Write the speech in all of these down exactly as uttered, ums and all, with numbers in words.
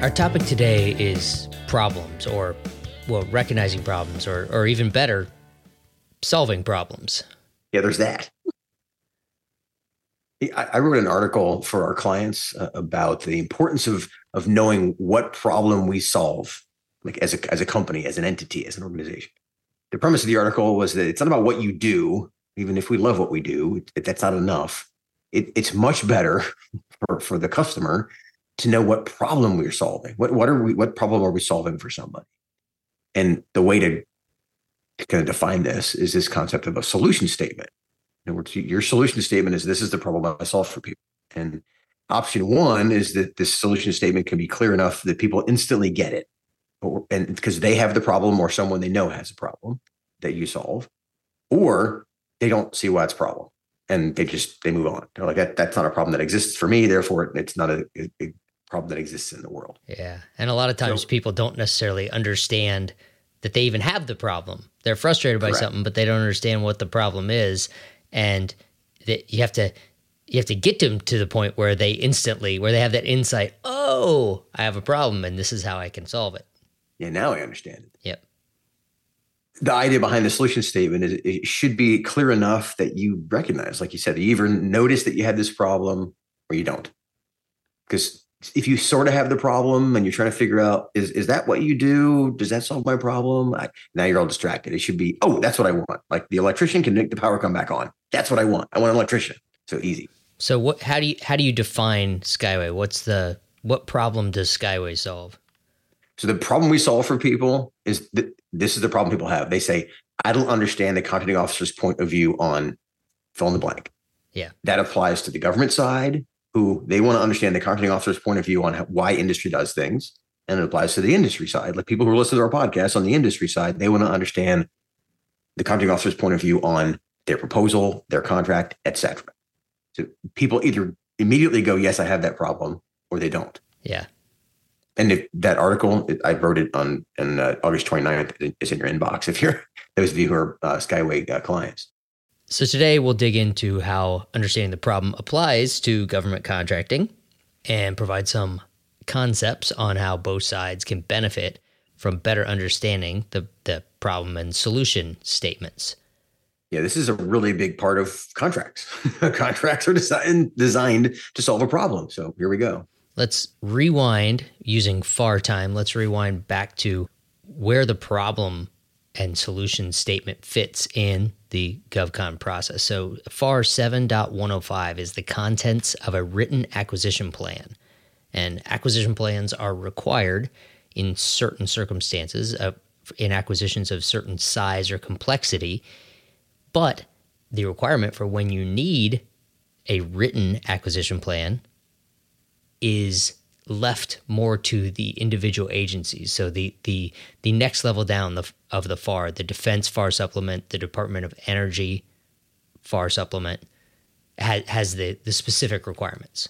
Our topic today is problems, or, well, recognizing problems, or, or even better, solving problems. Yeah, there's that. I, I wrote an article for our clients uh, about the importance of of knowing what problem we solve, like as a as a company, as an entity, as an organization. The premise of the article was that it's not about what you do, even if we love what we do, it, that's not enough. It, it's much better for, for the customer to know what problem we're solving. What what are we? What problem are we solving for somebody? And the way to, to kind of define this is this concept of a solution statement. In other words, your solution statement is this is the problem I solve for people. And option one is that this solution statement can be clear enough that people instantly get it, or, and because they have the problem or someone they know has a problem that you solve, or they don't see why it's a problem and they just they move on. They're like, that, that's not a problem that exists for me, therefore it's not a, a problem that exists in the world. Yeah, and a lot of times so, people don't necessarily understand that they even have the problem. They're frustrated by correct. something, but they don't understand what the problem is. And that you have to you have to get them to the point where they instantly, where they have that insight, oh, I have a problem and this is how I can solve it. Yeah, now I understand it. Yep. The idea behind the solution statement is it should be clear enough that you recognize, like you said, you either notice that you had this problem or you don't. Because if you sort of have the problem and you're trying to figure out, is, is that what you do? Does that solve my problem? I, now you're all distracted. It should be, oh, that's what I want. Like the electrician can make the power come back on. That's what I want. I want an electrician. So easy. So what? How do you how do you define Skyway? What's the what problem does Skyway solve? So the problem we solve for people is that this is the problem people have. They say, I don't understand the contracting officer's point of view on fill in the blank. Yeah, that applies to the government side, who they want to understand the contracting officer's point of view on how, why industry does things. And it applies to the industry side. Like people who listen to our podcast on the industry side, they want to understand the contracting officer's point of view on their proposal, their contract, et cetera. So people either immediately go, yes, I have that problem, or they don't. Yeah. And if that article, I wrote it on, on uh, August twenty-ninth, it's in your inbox if you're those of you who are uh, Skyway uh, clients. So today we'll dig into how understanding the problem applies to government contracting and provide some concepts on how both sides can benefit from better understanding the, the problem and solution statements. Yeah, this is a really big part of contracts. Contracts are designed, designed to solve a problem. So here we go. Let's rewind using F A R time. Let's rewind back to where the problem and solution statement fits in the GovCon process. So F A R seven point one oh five is the contents of a written acquisition plan. And acquisition plans are required in certain circumstances, uh, in acquisitions of certain size or complexity. But the requirement for when you need a written acquisition plan is left more to the individual agencies. So the the the next level down the, of the F A R, the Defense F A R Supplement, the Department of Energy F A R Supplement, has, has the, the specific requirements.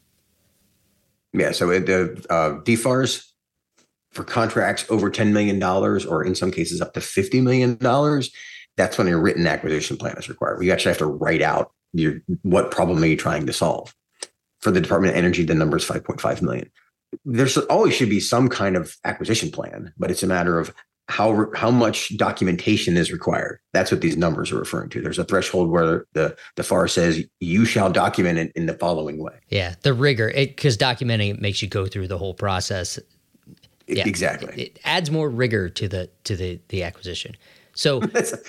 Yeah, so the uh, D F A Rs for contracts over ten million dollars, or in some cases up to fifty million dollars, that's when a written acquisition plan is required. You actually have to write out your what problem are you trying to solve. For the Department of Energy, the number is five point five million. There's always should be some kind of acquisition plan, but it's a matter of how how much documentation is required. That's what these numbers are referring to. There's a threshold where the, the F A R says you shall document it in the following way. Yeah, the rigor, because documenting it makes you go through the whole process. Yeah, exactly. It, it adds more rigor to the to the, the acquisition. So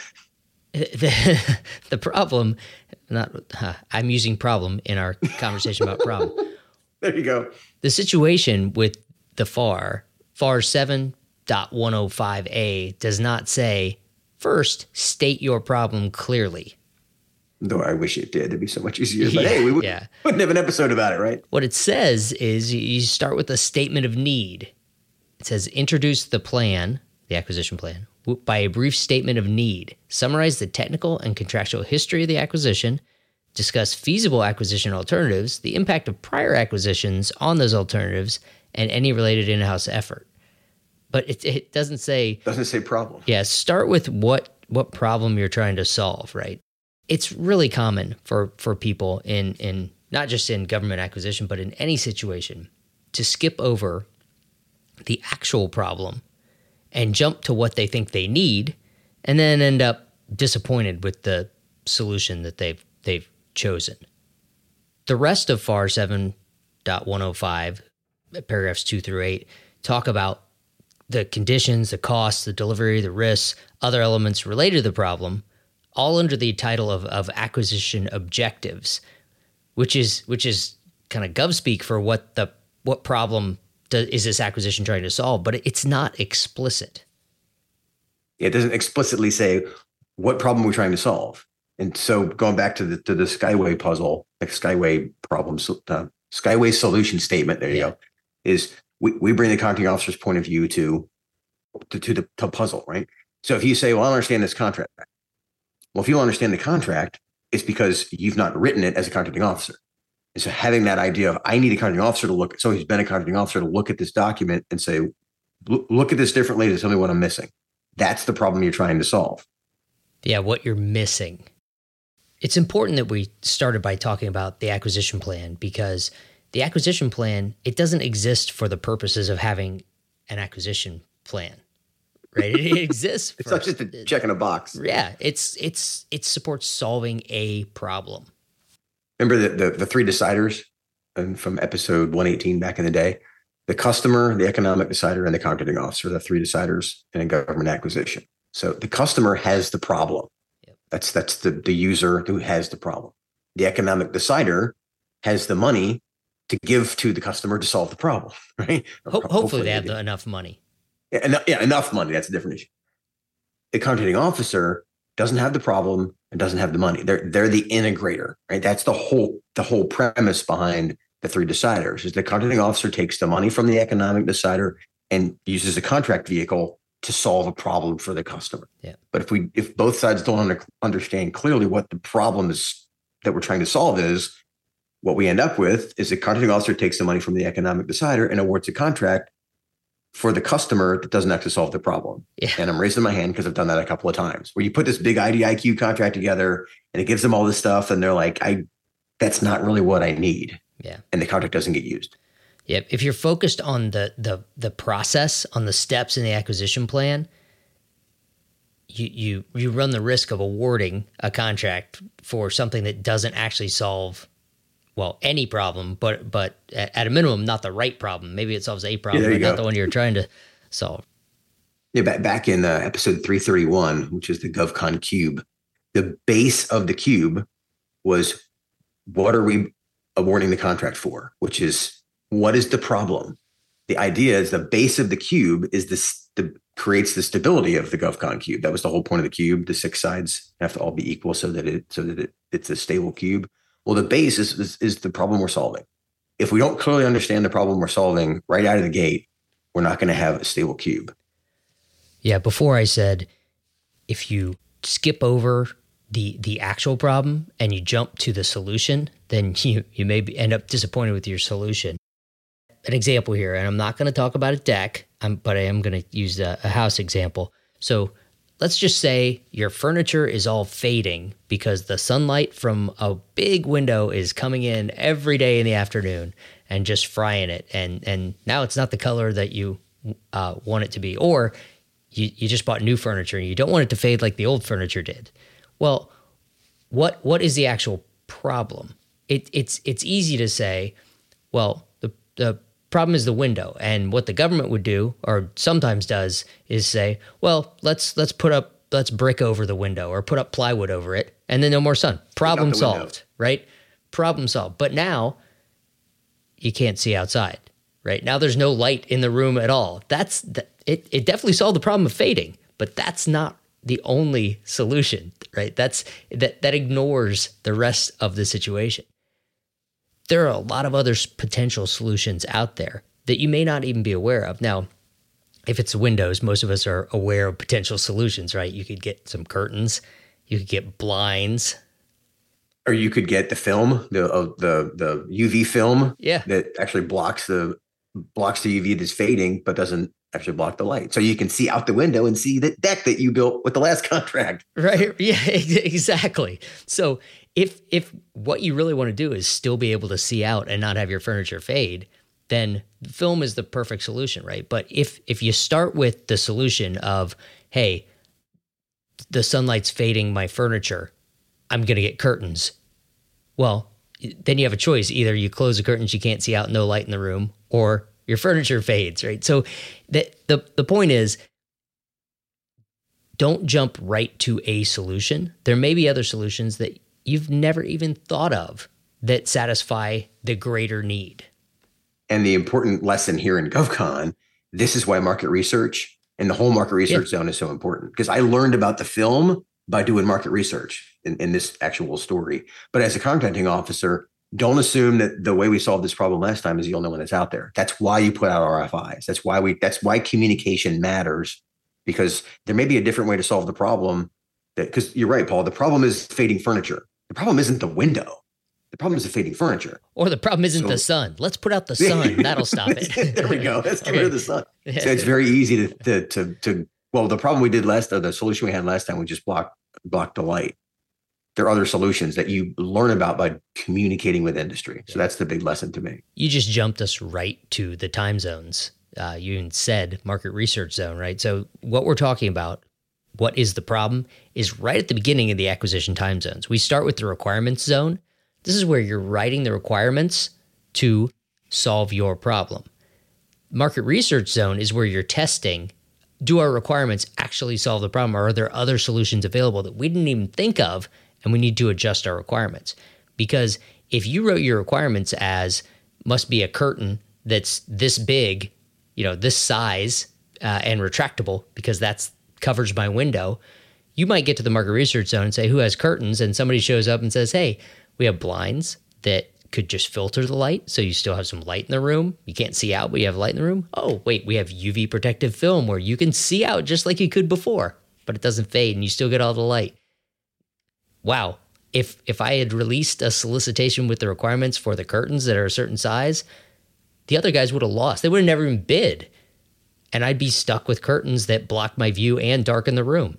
the the problem, not huh, I'm using problem in our conversation about problem. There you go. The situation with the F A R, F A R seven point one oh five A does not say, first, state your problem clearly. Though I wish it did. It'd be so much easier. But yeah, hey, we would, yeah. wouldn't have an episode about it, right? What it says is you start with a statement of need. It says, introduce the plan, the acquisition plan, by a brief statement of need. Summarize the technical and contractual history of the acquisition. Discuss feasible acquisition alternatives, the impact of prior acquisitions on those alternatives, and any related in-house effort. But it, it doesn't say... Doesn't say problem. Yeah, start with what what problem you're trying to solve, right? It's really common for, for people in, in not just in government acquisition, but in any situation, to skip over the actual problem and jump to what they think they need, and then end up disappointed with the solution that they've they've chosen. The rest of F A R seven point one oh five, paragraphs two through eight, talk about the conditions, the costs, the delivery, the risks, other elements related to the problem, all under the title of, of acquisition objectives, which is which is kind of gov speak for what the what problem do, is this acquisition trying to solve, but it's not explicit. It doesn't explicitly say what problem we're trying to solve. And so going back to the to the Skyway puzzle, like Skyway problems, uh, Skyway solution statement, there you yeah. go, is we, we bring the contracting officer's point of view to to, to the to puzzle, right? So if you say, well, I don't understand this contract. Well, if you don't understand the contract, it's because you've not written it as a contracting officer. And so having that idea of, I need a contracting officer to look, so he's been a contracting officer to look at this document and say, look at this differently to tell me what I'm missing. That's the problem you're trying to solve. Yeah, what you're missing. It's important that we started by talking about the acquisition plan, because the acquisition plan, it doesn't exist for the purposes of having an acquisition plan, right? It exists. It's not just a check in a box. Yeah, it's it's it supports solving a problem. Remember the, the, the three deciders from episode one eighteen back in the day? The customer, the economic decider, and the contracting officer, the three deciders in government acquisition. So the customer has the problem. Yep. That's that's the, the user who has the problem. The economic decider has the money to give to the customer to solve the problem, right? Ho- hopefully, hopefully they have the, enough money. Yeah, en- yeah, enough money. That's a different issue. The contracting officer doesn't have the problem and doesn't have the money. They're they're the integrator, right? That's the whole the whole premise behind the three deciders. Is the contracting officer takes the money from the economic decider and uses a contract vehicle to solve a problem for the customer. Yeah. But if we if both sides don't under, understand clearly what the problem is that we're trying to solve is, what we end up with is the contracting officer takes the money from the economic decider and awards a contract for the customer that doesn't actually solve the problem. Yeah. And I'm raising my hand because I've done that a couple of times, where you put this big I D I Q contract together and it gives them all this stuff. And they're like, I, that's not really what I need. Yeah. And the contract doesn't get used. Yeah. If you're focused on the, the, the process, on the steps in the acquisition plan, you, you, you run the risk of awarding a contract for something that doesn't actually solve, well, any problem, but but at a minimum, not the right problem. Maybe it solves a problem, yeah, but not go. the one you're trying to solve. Yeah, back, back in uh, episode three thirty-one, which is the GovCon Cube, the base of the cube was, what are we awarding the contract for? Which is, what is the problem? The idea is the base of the cube is this, the, creates the stability of the GovCon Cube. That was the whole point of the cube. The six sides have to all be equal so that it so that it, it's a stable cube. Well, the base is, is, is the problem we're solving. If we don't clearly understand the problem we're solving right out of the gate, we're not going to have a stable cube. Yeah, before I said, if you skip over the the actual problem and you jump to the solution, then you, you may be, end up disappointed with your solution. An example here, and I'm not going to talk about a deck, I'm, but I am going to use a, a house example. So let's just say your furniture is all fading because the sunlight from a big window is coming in every day in the afternoon and just frying it. And and now it's not the color that you uh, want it to be. Or you, you just bought new furniture and you don't want it to fade like the old furniture did. Well, what what is the actual problem? It, it's it's easy to say, well, the the problem is the window. And what the government would do, or sometimes does, is say, well, let's let's put up, let's brick over the window or put up plywood over it, and then no more sun. Problem solved, right? Problem solved. But now you can't see outside, right? Now there's no light in the room at all. That's the, it. It definitely solved the problem of fading, but that's not the only solution, right? That's that that ignores the rest of the situation. There are a lot of other potential solutions out there that you may not even be aware of. Now, if it's windows, most of us are aware of potential solutions, right? You could get some curtains, you could get blinds, or you could get the film, the uh, the the U V film, yeah, that actually blocks the blocks the U V that's fading, but doesn't actually block the light, so you can see out the window and see the deck that you built with the last contract. Right? Yeah, exactly. So if if what you really want to do is still be able to see out and not have your furniture fade, then film is the perfect solution, right? But if if you start with the solution of, hey, the sunlight's fading my furniture, I'm going to get curtains. Well, then you have a choice. Either you close the curtains, you can't see out, no light in the room, or your furniture fades, right? So the, the, the point is, don't jump right to a solution. There may be other solutions that you've never even thought of that satisfy the greater need. And the important lesson here in GovCon, this is why market research and the whole market research yeah. zone is so important. Because I learned about the film by doing market research in, in this actual story. But as a contracting officer, don't assume that the way we solved this problem last time is the only one that's out there. That's why you put out R F Is. That's why we. That's why communication matters, because there may be a different way to solve the problem. That because you're right, Paul. The problem is fading furniture. The problem isn't the window. The problem is the fading furniture. Or the problem isn't so, the sun. Let's put out the sun. That'll stop it. There we go. Let's get okay. rid of the sun. So it's very easy to, to to to well, the problem we did last, or the solution we had last time, we just blocked blocked the light. There are other solutions that you learn about by communicating with industry. So that's the big lesson to me. You just jumped us right to the time zones. Uh, you even said market research zone, right? So what we're talking about, what is the problem, is right at the beginning of the acquisition time zones. We start with the requirements zone. This is where you're writing the requirements to solve your problem. Market research zone is where you're testing, do our requirements actually solve the problem, or are there other solutions available that we didn't even think of, and we need to adjust our requirements? Because if you wrote your requirements as must be a curtain that's this big, you know, this size, uh, and retractable, because that's covers my window, you might get to the market research zone and say, who has curtains? And somebody shows up and says, hey, we have blinds that could just filter the light, so you still have some light in the room. You can't see out, but you have light in the room. Oh, wait, we have U V protective film where you can see out just like you could before, but it doesn't fade and you still get all the light. Wow. If if I had released a solicitation with the requirements for the curtains that are a certain size, the other guys would have lost. They would have never even bid. And I'd be stuck with curtains that block my view and darken the room.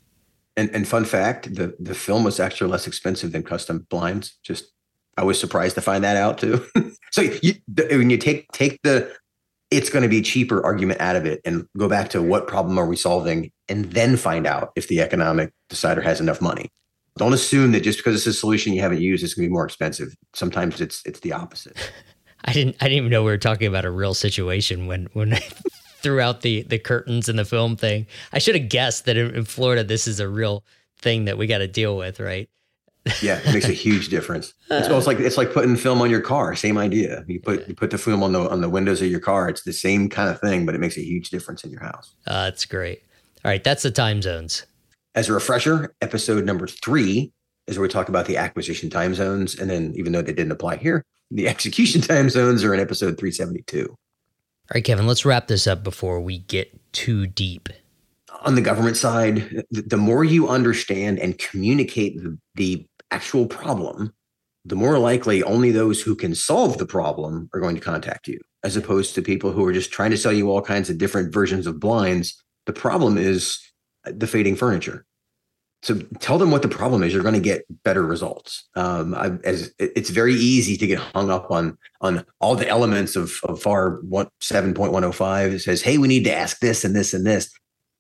And, and fun fact, the, the film was actually less expensive than custom blinds. Just, I was surprised to find that out too. So you, the, when you take take the, it's going to be cheaper argument out of it and go back to what problem are we solving, and then find out if the economic decider has enough money. Don't assume that just because it's a solution you haven't used, it's going to be more expensive. Sometimes it's it's the opposite. I didn't I didn't even know we were talking about a real situation when when I threw out the the curtains and the film thing. I should have guessed that in, in Florida this is a real thing that we got to deal with, right? Yeah, it makes a huge difference. It's almost like it's like putting film on your car. Same idea. You put you put the film on the on the windows of your car. It's the same kind of thing, but it makes a huge difference in your house. Uh, that's great. All right, that's the time zones. As a refresher, episode number three is where we talk about the acquisition time zones. And then even though they didn't apply here, the execution time zones are in episode three seventy-two. All right, Kevin, let's wrap this up before we get too deep. On the government side, the more you understand and communicate the, the actual problem, the more likely only those who can solve the problem are going to contact you, as opposed to people who are just trying to sell you all kinds of different versions of blinds. The problem is the fading furniture. So tell them what the problem is. You're going to get better results. Um, I, as it's very easy to get hung up on on all the elements of, of F A R seven point one oh five. It says, hey, we need to ask this and this and this.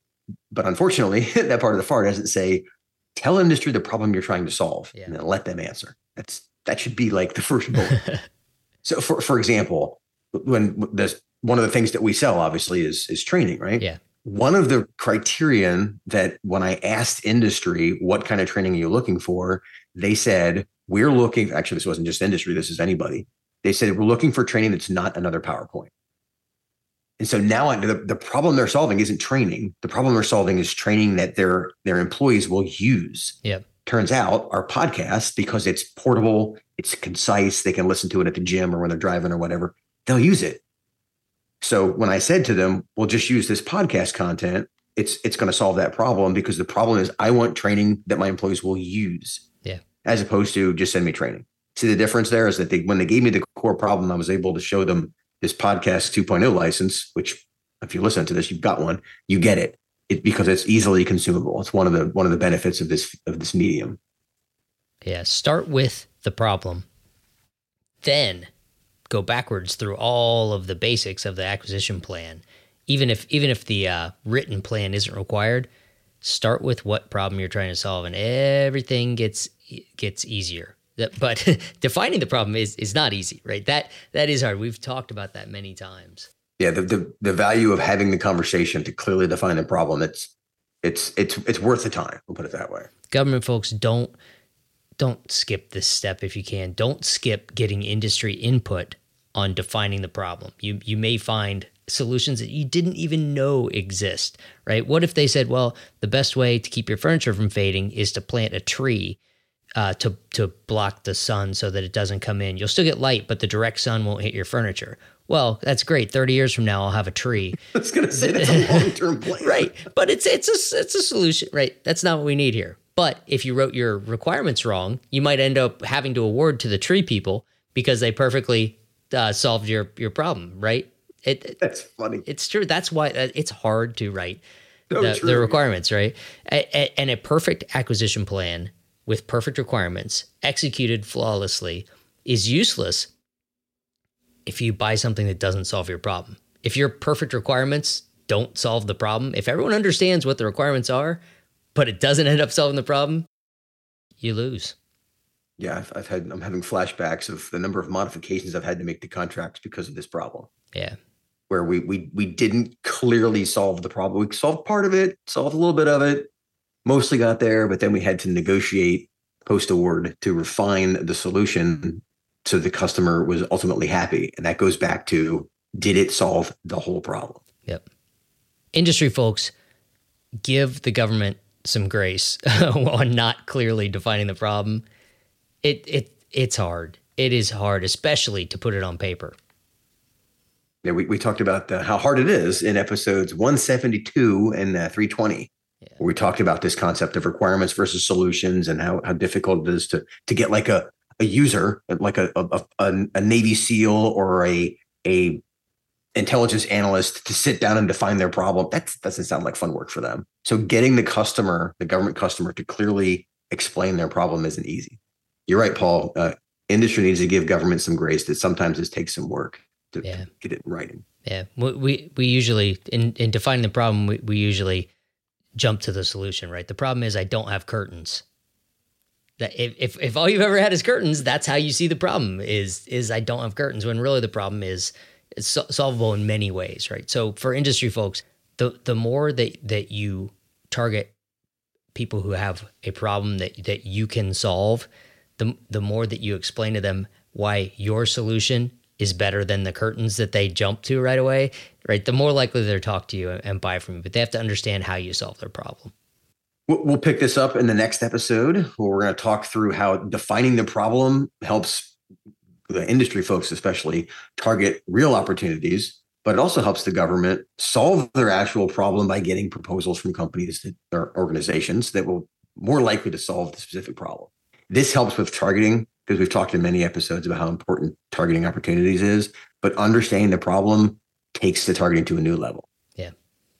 But unfortunately, that part of the F A R doesn't say, tell industry the problem you're trying to solve, yeah, and then let them answer. That's that should be like the first bullet. So for, for example, when this, one of the things that we sell obviously is, is training, right? Yeah. One of the criterion that when I asked industry, what kind of training are you looking for? They said, we're looking, actually, this wasn't just industry, this is anybody. They said, we're looking for training that's not another PowerPoint. And so now the, the problem they're solving isn't training. The problem they're solving is training that their, their employees will use. Yep. Turns out our podcast, because it's portable, it's concise, they can listen to it at the gym or when they're driving or whatever, they'll use it. So when I said to them, well, just use this podcast content, it's it's going to solve that problem, because the problem is I want training that my employees will use, yeah, as opposed to just send me training. See, the difference there is that they, when they gave me the core problem, I was able to show them this podcast two point oh license, which if you listen to this, you've got one, you get it, it because it's easily consumable. It's one of the one of the benefits of this of this medium. Yeah, start with the problem, then go backwards through all of the basics of the acquisition plan. Even if even if the uh, written plan isn't required, start with what problem you're trying to solve, and everything gets gets easier. But defining the problem is is not easy, right? That that is hard. We've talked about that many times. Yeah, the the, the value of having the conversation to clearly define the problem, it's it's it's it's worth the time. We'll put it that way. Government folks, don't don't skip this step if you can. Don't skip getting industry input on defining the problem. You you may find solutions that you didn't even know exist, right? What if they said, well, the best way to keep your furniture from fading is to plant a tree uh, to to block the sun so that it doesn't come in. You'll still get light, but the direct sun won't hit your furniture. Well, that's great. thirty years from now, I'll have a tree. I was going to say that's a long-term plan. Right. But it's it's a, it's a solution, right? That's not what we need here. But if you wrote your requirements wrong, you might end up having to award to the tree people because they perfectly uh, solved your, your problem, right? It, That's funny. It's true. That's why it's hard to write So the, true. the requirements, right? A- And a perfect acquisition plan with perfect requirements executed flawlessly is useless if you buy something that doesn't solve your problem. If your perfect requirements don't solve the problem, if everyone understands what the requirements are, but it doesn't end up solving the problem, you lose. Yeah, I've, I've had I'm having flashbacks of the number of modifications I've had to make to contracts because of this problem. Yeah. Where we we we didn't clearly solve the problem. We solved part of it, solved a little bit of it, mostly got there, but then we had to negotiate post-award to refine the solution so the customer was ultimately happy. And that goes back to, did it solve the whole problem? Yep. Industry folks, give the government some grace on not clearly defining the problem. It it it's hard. It is hard, especially to put it on paper. Yeah, we, we talked about the, how hard it is in episodes one seventy-two and uh, three twenty, yeah. where we talked about this concept of requirements versus solutions and how, how difficult it is to to get like a, a user, like a, a, a, a Navy SEAL or a, a intelligence analyst to sit down and define their problem. That doesn't sound like fun work for them. So getting the customer, the government customer, to clearly explain their problem isn't easy. You're right, Paul. Uh, industry needs to give government some grace that sometimes this takes some work to, yeah. to get it in writing. Yeah. We we, we usually, in, in defining the problem, we, we usually jump to the solution, right? The problem is I don't have curtains. That if, if if all you've ever had is curtains, that's how you see the problem is, is I don't have curtains, when really the problem is it's so, solvable in many ways, right? So for industry folks, the the more that, that you target people who have a problem that, that you can solve, the the more that you explain to them why your solution is better than the curtains that they jump to right away, right? The more likely they'll talk to you and buy from you, but they have to understand how you solve their problem. We'll pick this up in the next episode where we're going to talk through how defining the problem helps the industry folks, especially, target real opportunities, but it also helps the government solve their actual problem by getting proposals from companies that or organizations that will more likely to solve the specific problem. This helps with targeting, because we've talked in many episodes about how important targeting opportunities is, but understanding the problem takes the targeting to a new level. Yeah.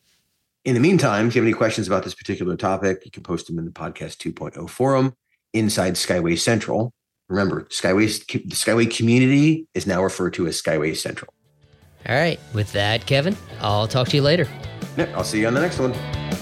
In the meantime, if you have any questions about this particular topic, you can post them in the Podcast two point oh forum inside Skyway Central. Remember, Skyway, the Skyway community is now referred to as Skyway Central. All right. With that, Kevin, I'll talk to you later. Yeah, I'll see you on the next one.